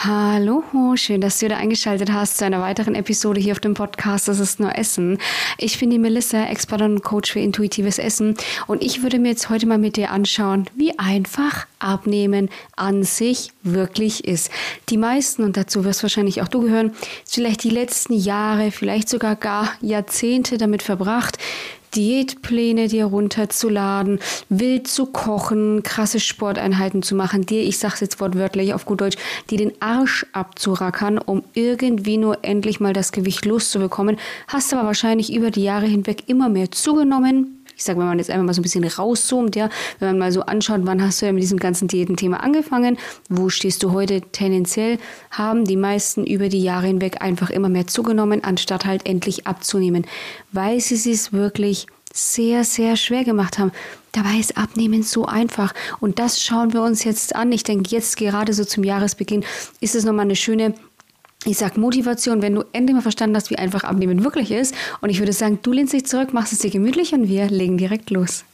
Hallo, schön, dass du wieder eingeschaltet hast zu einer weiteren Episode hier auf dem Podcast Das ist nur Essen. Ich bin die Melissa, Expertin und Coach für intuitives Essen und ich würde mir jetzt heute mal mit dir anschauen, wie einfach Abnehmen an sich wirklich ist. Die meisten, und dazu wirst wahrscheinlich auch du gehören, vielleicht die letzten Jahre, vielleicht sogar gar Jahrzehnte damit verbracht, Diätpläne dir runterzuladen, wild zu kochen, krasse Sporteinheiten zu machen, dir, ich sag's jetzt wortwörtlich auf gut Deutsch, dir den Arsch abzurackern, um irgendwie nur endlich mal das Gewicht loszubekommen, hast aber wahrscheinlich über die Jahre hinweg immer mehr zugenommen. Ich sage, wenn man jetzt einfach mal so ein bisschen rauszoomt, ja, wenn man mal so anschaut, wann hast du ja mit diesem ganzen Diätenthema angefangen, wo stehst du heute tendenziell, haben die meisten über die Jahre hinweg einfach immer mehr zugenommen, anstatt halt endlich abzunehmen, weil sie es wirklich sehr, sehr schwer gemacht haben. Dabei ist Abnehmen so einfach und das schauen wir uns jetzt an. Ich denke, jetzt gerade so zum Jahresbeginn ist es nochmal eine schöne Motivation, wenn du endlich mal verstanden hast, wie einfach Abnehmen wirklich ist. Und ich würde sagen, du lehnst dich zurück, machst es dir gemütlich und wir legen direkt los.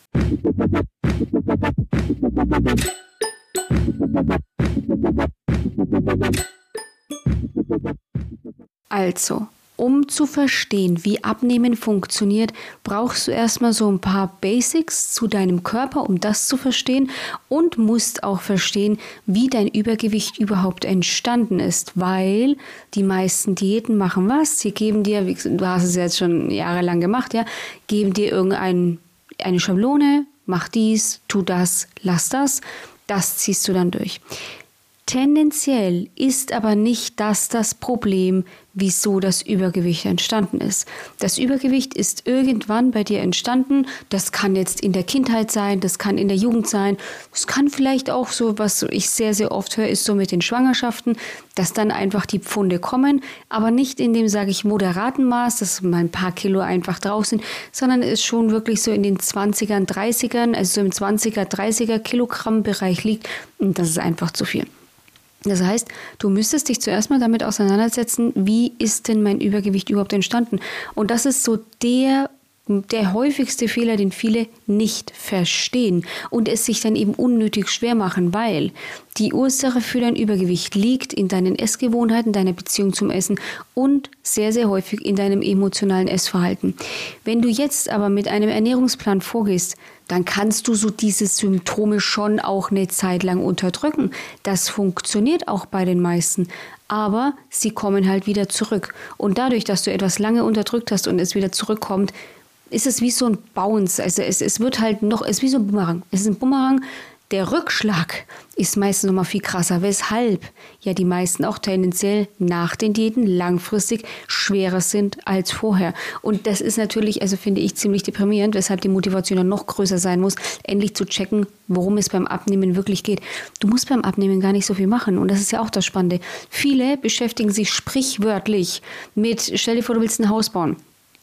Also, um zu verstehen, wie Abnehmen funktioniert, brauchst du erstmal so ein paar Basics zu deinem Körper, um das zu verstehen und musst auch verstehen, wie dein Übergewicht überhaupt entstanden ist, weil die meisten Diäten machen was? Sie geben dir, du hast es jetzt schon jahrelang gemacht, ja, geben dir eine Schablone, mach dies, tu das, lass das, das ziehst du dann durch. Tendenziell ist aber nicht das Problem, wieso das Übergewicht entstanden ist. Das Übergewicht ist irgendwann bei dir entstanden. Das kann jetzt in der Kindheit sein, das kann in der Jugend sein. Das kann vielleicht auch so, was ich sehr, sehr oft höre, ist so mit den Schwangerschaften, dass dann einfach die Pfunde kommen, aber nicht in dem, sage ich, moderaten Maß, dass mal ein paar Kilo einfach drauf sind, sondern ist schon wirklich so in den 20ern, 30ern, also so im 20er, 30er Kilogramm Bereich liegt und das ist einfach zu viel. Das heißt, du müsstest dich zuerst mal damit auseinandersetzen, wie ist denn mein Übergewicht überhaupt entstanden? Und das ist so der häufigste Fehler, den viele nicht verstehen und es sich dann eben unnötig schwer machen, weil die Ursache für dein Übergewicht liegt in deinen Essgewohnheiten, deiner Beziehung zum Essen und sehr, sehr häufig in deinem emotionalen Essverhalten. Wenn du jetzt aber mit einem Ernährungsplan vorgehst, dann kannst du so diese Symptome schon auch eine Zeit lang unterdrücken. Das funktioniert auch bei den meisten, aber sie kommen halt wieder zurück. Und dadurch, dass du etwas lange unterdrückt hast und es wieder zurückkommt, ist es wie so ein Bounce. Also es wird halt noch, es ist wie so ein Bumerang. Es ist ein Bumerang. Der Rückschlag ist meistens noch mal viel krasser, weshalb ja die meisten auch tendenziell nach den Diäten langfristig schwerer sind als vorher. Und das ist natürlich, also finde ich, ziemlich deprimierend, weshalb die Motivation dann noch größer sein muss, endlich zu checken, worum es beim Abnehmen wirklich geht. Du musst beim Abnehmen gar nicht so viel machen und das ist ja auch das Spannende. Viele beschäftigen sich sprichwörtlich mit, stell dir vor, du willst ein Haus bauen.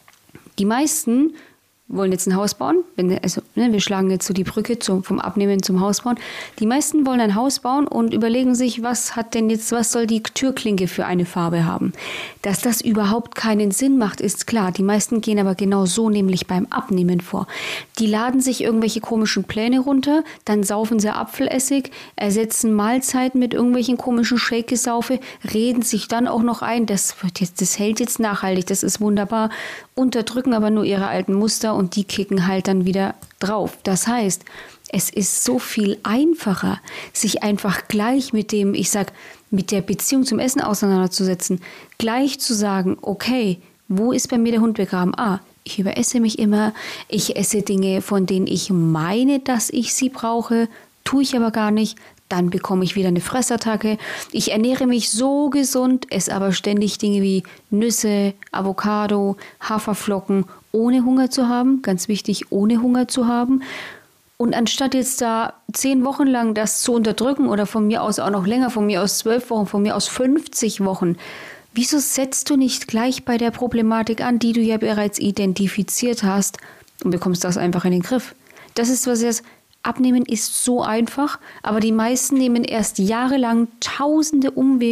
Die meisten wollen jetzt ein Haus bauen, wir schlagen jetzt so die Brücke vom Abnehmen zum Haus bauen. Die meisten wollen ein Haus bauen und überlegen sich, was soll die Türklinke für eine Farbe haben. Dass das überhaupt keinen Sinn macht, ist klar. Die meisten gehen aber genau so nämlich beim Abnehmen vor. Die laden sich irgendwelche komischen Pläne runter, dann saufen sie Apfelessig, ersetzen Mahlzeiten mit irgendwelchen komischen Shake-Gesaufe, reden sich dann auch noch ein, das hält jetzt nachhaltig, das ist wunderbar, unterdrücken aber nur ihre alten Muster und die kicken halt dann wieder drauf. Das heißt, es ist so viel einfacher, sich einfach gleich mit der Beziehung zum Essen auseinanderzusetzen. Gleich zu sagen, okay, wo ist bei mir der Hund begraben? Ich überesse mich immer, ich esse Dinge, von denen ich meine, dass ich sie brauche, tue ich aber gar nicht. Dann bekomme ich wieder eine Fressattacke. Ich ernähre mich so gesund, esse aber ständig Dinge wie Nüsse, Avocado, Haferflocken, ohne Hunger zu haben. Ganz wichtig, ohne Hunger zu haben. Und anstatt jetzt da 10 Wochen lang das zu unterdrücken oder von mir aus auch noch länger, von mir aus 12 Wochen, von mir aus 50 Wochen, wieso setzt du nicht gleich bei der Problematik an, die du ja bereits identifiziert hast und bekommst das einfach in den Griff? Das ist was jetzt. Abnehmen ist so einfach, aber die meisten nehmen erst jahrelang tausende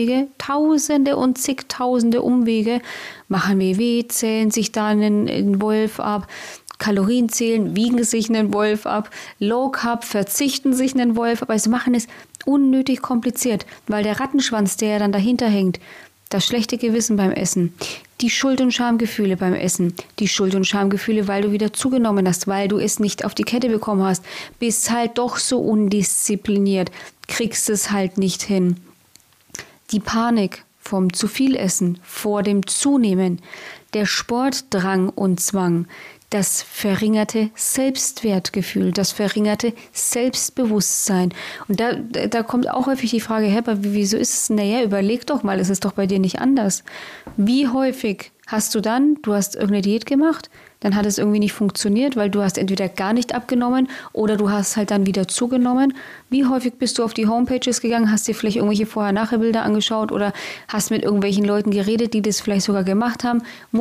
und zigtausende Umwege, machen WW, zählen sich da einen Wolf ab, Kalorien zählen, wiegen sich einen Wolf ab, Low Carb verzichten sich einen Wolf ab, also machen es unnötig kompliziert, weil der Rattenschwanz, der ja dann dahinter hängt, das schlechte Gewissen beim Essen, die Schuld- und Schamgefühle beim Essen, die Schuld- und Schamgefühle, weil du wieder zugenommen hast, weil du es nicht auf die Kette bekommen hast, bist halt doch so undiszipliniert, kriegst es halt nicht hin. Die Panik vom zu viel Essen, vor dem Zunehmen, der Sportdrang und Zwang, das verringerte Selbstwertgefühl, das verringerte Selbstbewusstsein. Und da kommt auch häufig die Frage, hä, aber wieso ist es? Naja, überleg doch mal, es ist doch bei dir nicht anders. Wie häufig hast du hast irgendeine Diät gemacht, dann hat es irgendwie nicht funktioniert, weil du hast entweder gar nicht abgenommen oder du hast halt dann wieder zugenommen. Wie häufig bist du auf die Homepages gegangen, hast dir vielleicht irgendwelche Vorher-Nachher-Bilder angeschaut oder hast mit irgendwelchen Leuten geredet, die das vielleicht sogar gemacht haben,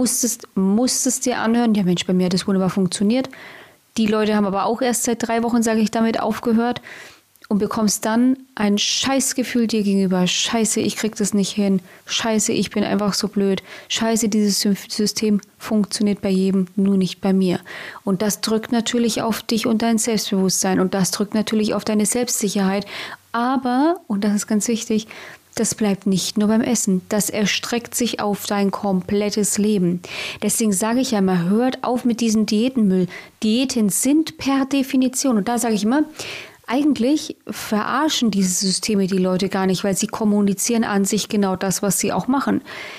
musstest dir anhören, ja Mensch, bei mir hat das wunderbar funktioniert. Die Leute haben aber auch erst seit 3 Wochen, sage ich, damit aufgehört. Und bekommst dann ein Scheißgefühl dir gegenüber. Scheiße, ich krieg das nicht hin. Scheiße, ich bin einfach so blöd. Scheiße, dieses System funktioniert bei jedem, nur nicht bei mir. Und das drückt natürlich auf dich und dein Selbstbewusstsein. Und das drückt natürlich auf deine Selbstsicherheit. Aber, und das ist ganz wichtig, das bleibt nicht nur beim Essen. Das erstreckt sich auf dein komplettes Leben. Deswegen sage ich ja immer, hört auf mit diesem Diätenmüll. Diäten sind per Definition, und da sage ich immer, eigentlich verarschen diese Systeme die Leute gar nicht, weil sie kommunizieren an sich genau das, was sie auch machen.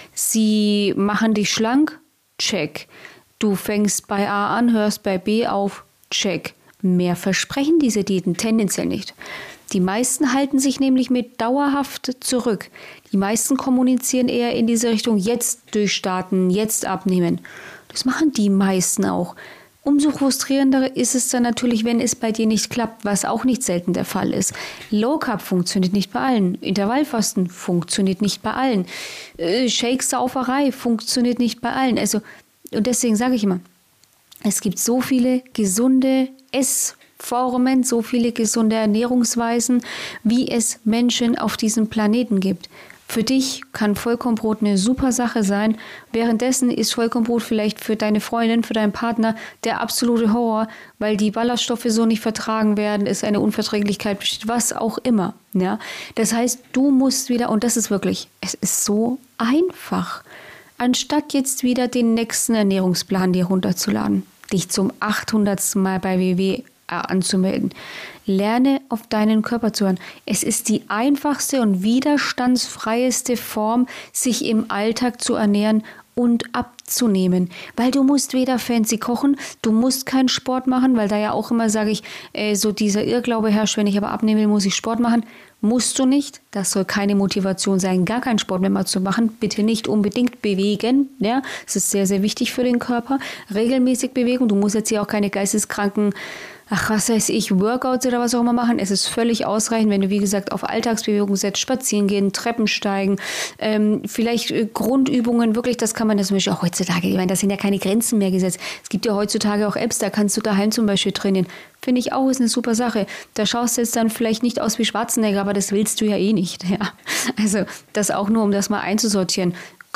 Sie machen dich schlank, check. Du fängst bei A an, hörst bei B auf, check. Mehr versprechen diese Diäten tendenziell nicht. Die meisten halten sich nämlich mit dauerhaft zurück. Die meisten kommunizieren eher in diese Richtung, jetzt durchstarten, jetzt abnehmen. Das machen die meisten auch. Umso frustrierender ist es dann natürlich, wenn es bei dir nicht klappt, was auch nicht selten der Fall ist. Low Carb funktioniert nicht bei allen. Intervallfasten funktioniert nicht bei allen. Shake-Sauferei funktioniert nicht bei allen. Und deswegen sage ich immer, es gibt so viele gesunde Essformen, so viele gesunde Ernährungsweisen, wie es Menschen auf diesem Planeten gibt. Für dich kann Vollkornbrot eine super Sache sein. Währenddessen ist Vollkornbrot vielleicht für deine Freundin, für deinen Partner der absolute Horror, weil die Ballaststoffe so nicht vertragen werden, es eine Unverträglichkeit besteht, was auch immer. Ja? Das heißt, du musst wieder, und das ist wirklich, es ist so einfach, anstatt jetzt wieder den nächsten Ernährungsplan dir runterzuladen, dich zum 800. Mal bei WW anzumelden. Lerne auf deinen Körper zu hören. Es ist die einfachste und widerstandsfreieste Form, sich im Alltag zu ernähren und abzunehmen. Weil du musst weder fancy kochen, du musst keinen Sport machen, weil da ja auch immer, sage ich, so dieser Irrglaube herrscht, wenn ich aber abnehmen will, muss ich Sport machen. Musst du nicht. Das soll keine Motivation sein, gar keinen Sport mehr mal zu machen. Bitte nicht unbedingt bewegen. Ja, es ist sehr, sehr wichtig für den Körper. Regelmäßig Bewegung. Du musst jetzt hier auch keine geisteskranken, was weiß ich, Workouts oder was auch immer machen. Es ist völlig ausreichend, wenn du, wie gesagt, auf Alltagsbewegung setzt, spazieren gehen, Treppen steigen, vielleicht Grundübungen, wirklich, das kann man zum Beispiel auch heutzutage, ich meine, da sind ja keine Grenzen mehr gesetzt. Es gibt ja heutzutage auch Apps, da kannst du daheim zum Beispiel trainieren. Finde ich auch, ist eine super Sache. Da schaust du jetzt dann vielleicht nicht aus wie Schwarzenegger, aber das willst du ja eh nicht. Ja. Also das auch nur, um das mal einzusortieren.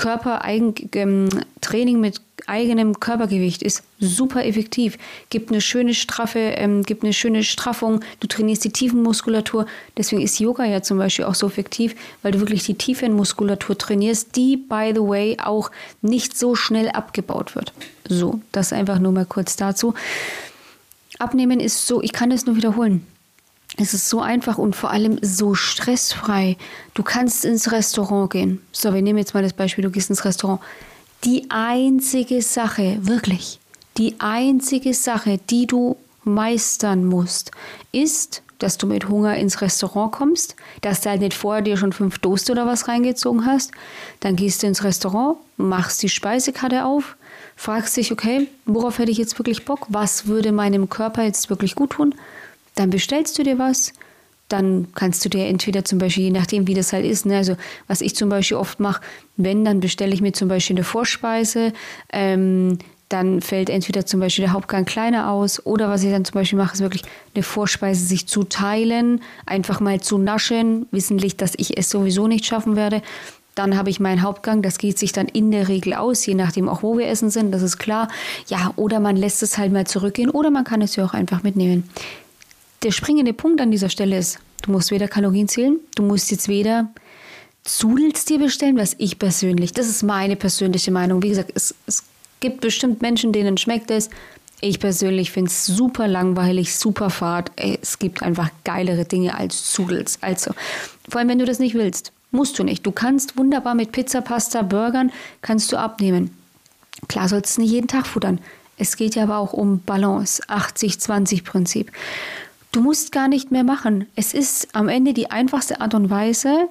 Training mit eigenem Körpergewicht ist super effektiv, gibt eine schöne Straffung, du trainierst die Tiefenmuskulatur, deswegen ist Yoga ja zum Beispiel auch so effektiv, weil du wirklich die Tiefenmuskulatur trainierst, die, by the way, auch nicht so schnell abgebaut wird. So, das einfach nur mal kurz dazu. Abnehmen ist so, ich kann es nur wiederholen. Es ist so einfach und vor allem so stressfrei. Du kannst ins Restaurant gehen. So, wir nehmen jetzt mal das Beispiel, du gehst ins Restaurant. Die einzige Sache, wirklich, die einzige Sache, die du meistern musst, ist, dass du mit Hunger ins Restaurant kommst, dass du halt nicht vorher dir schon 5 Toast oder was reingezogen hast. Dann gehst du ins Restaurant, machst die Speisekarte auf, fragst dich, okay, worauf hätte ich jetzt wirklich Bock? Was würde meinem Körper jetzt wirklich gut tun? Dann bestellst du dir was, dann kannst du dir entweder zum Beispiel, je nachdem wie das halt ist, ne, also was ich zum Beispiel oft mache, dann bestelle ich mir zum Beispiel eine Vorspeise, dann fällt entweder zum Beispiel der Hauptgang kleiner aus oder was ich dann zum Beispiel mache, ist wirklich eine Vorspeise sich zu teilen, einfach mal zu naschen, wissentlich, dass ich es sowieso nicht schaffen werde. Dann habe ich meinen Hauptgang, das geht sich dann in der Regel aus, je nachdem auch, wo wir essen sind, das ist klar. Ja, oder man lässt es halt mal zurückgehen oder man kann es ja auch einfach mitnehmen. Der springende Punkt an dieser Stelle ist, du musst weder Kalorien zählen, du musst jetzt weder Zudels dir bestellen, was ich persönlich, das ist meine persönliche Meinung. Wie gesagt, es gibt bestimmt Menschen, denen schmeckt es. Ich persönlich finde es super langweilig, super fad. Es gibt einfach geilere Dinge als Zudels. Also, vor allem, wenn du das nicht willst, musst du nicht. Du kannst wunderbar mit Pizza, Pasta, Burgern, kannst du abnehmen. Klar sollst du nicht jeden Tag futtern. Es geht ja aber auch um Balance, 80-20-Prinzip. Du musst gar nicht mehr machen. Es ist am Ende die einfachste Art und Weise,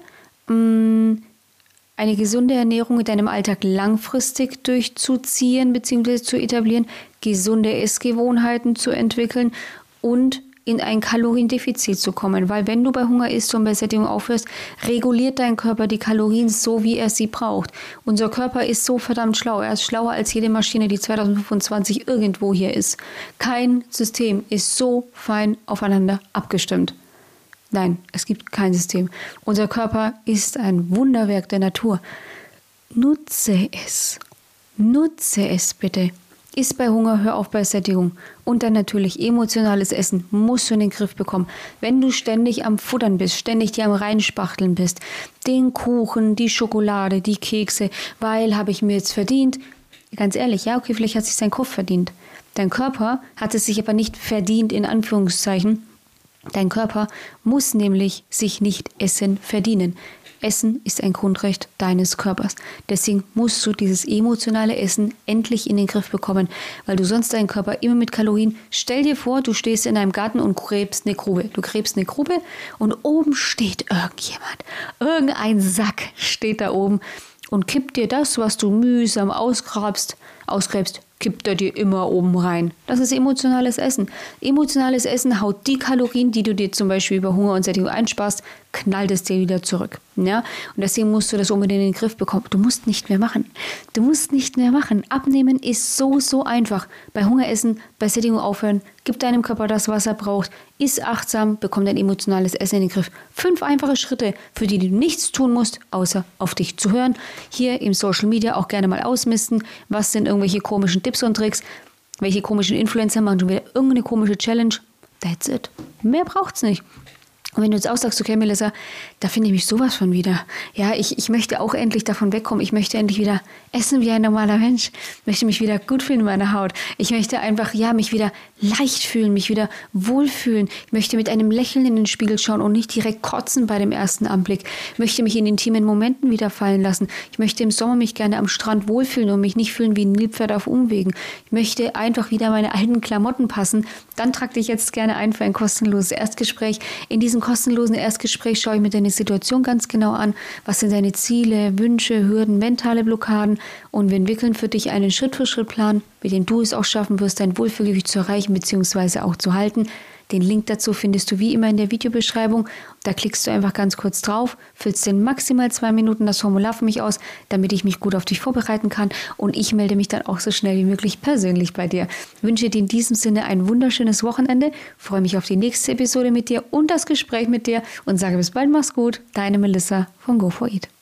eine gesunde Ernährung in deinem Alltag langfristig durchzuziehen bzw. zu etablieren, gesunde Essgewohnheiten zu entwickeln und in ein Kaloriendefizit zu kommen. Weil wenn du bei Hunger isst und bei Sättigung aufhörst, reguliert dein Körper die Kalorien so, wie er sie braucht. Unser Körper ist so verdammt schlau. Er ist schlauer als jede Maschine, die 2025 irgendwo hier ist. Kein System ist so fein aufeinander abgestimmt. Nein, es gibt kein System. Unser Körper ist ein Wunderwerk der Natur. Nutze es. Nutze es bitte. Iss bei Hunger, hör auf bei Sättigung. Und dann natürlich emotionales Essen musst du in den Griff bekommen. Wenn du ständig am Futtern bist, ständig dir am Reinspachteln bist, den Kuchen, die Schokolade, die Kekse, weil habe ich mir jetzt verdient. Ganz ehrlich, ja, okay, vielleicht hat sich sein Kopf verdient. Dein Körper hat es sich aber nicht verdient, in Anführungszeichen. Dein Körper muss nämlich sich nicht Essen verdienen. Essen ist ein Grundrecht deines Körpers. Deswegen musst du dieses emotionale Essen endlich in den Griff bekommen, weil du sonst deinen Körper immer mit Kalorien... Stell dir vor, du stehst in einem Garten und gräbst eine Grube. Du gräbst eine Grube und oben steht irgendjemand. Irgendein Sack steht da oben und kippt dir das, was du mühsam ausgräbst, kippt er dir immer oben rein. Das ist emotionales Essen. Emotionales Essen haut die Kalorien, die du dir zum Beispiel über Hunger und Sättigung einsparst, knallt es dir wieder zurück. Ja? Und deswegen musst du das unbedingt in den Griff bekommen. Du musst nicht mehr machen. Du musst nicht mehr machen. Abnehmen ist so, so einfach. Bei Hunger essen, bei Sättigung aufhören, gib deinem Körper das, was er braucht, iss achtsam, bekomm dein emotionales Essen in den Griff. 5 einfache Schritte, für die du nichts tun musst, außer auf dich zu hören. Hier im Social Media auch gerne mal ausmisten. Was sind irgendwelche komischen Tipps und Tricks? Welche komischen Influencer machen schon wieder irgendeine komische Challenge? That's it. Mehr braucht's nicht. Und wenn du jetzt auch sagst, okay, Melissa, da finde ich mich sowas von wieder. Ja, ich möchte auch endlich davon wegkommen. Ich möchte endlich wieder essen wie ein normaler Mensch. Ich möchte mich wieder gut fühlen in meiner Haut. Ich möchte einfach, ja, mich wieder leicht fühlen, mich wieder wohlfühlen. Ich möchte mit einem Lächeln in den Spiegel schauen und nicht direkt kotzen bei dem ersten Anblick. Ich möchte mich in intimen Momenten wieder fallen lassen. Ich möchte im Sommer mich gerne am Strand wohlfühlen und mich nicht fühlen wie ein Nilpferd auf Umwegen. Ich möchte einfach wieder meine alten Klamotten passen. Dann trag dich jetzt gerne ein für ein kostenloses Erstgespräch. In diesem kostenlosen Erstgespräch schaue ich mir deine Situation ganz genau an. Was sind deine Ziele, Wünsche, Hürden, mentale Blockaden? Und wir entwickeln für dich einen Schritt-für-Schritt-Plan, mit dem du es auch schaffen wirst, dein Wohlfühlgefühl zu erreichen bzw. auch zu halten. Den Link dazu findest du wie immer in der Videobeschreibung. Da klickst du einfach ganz kurz drauf, füllst in maximal 2 Minuten das Formular für mich aus, damit ich mich gut auf dich vorbereiten kann. Und ich melde mich dann auch so schnell wie möglich persönlich bei dir. Ich wünsche dir in diesem Sinne ein wunderschönes Wochenende. Freue mich auf die nächste Episode mit dir und das Gespräch mit dir und sage bis bald, mach's gut. Deine Melissa von Go4Eat.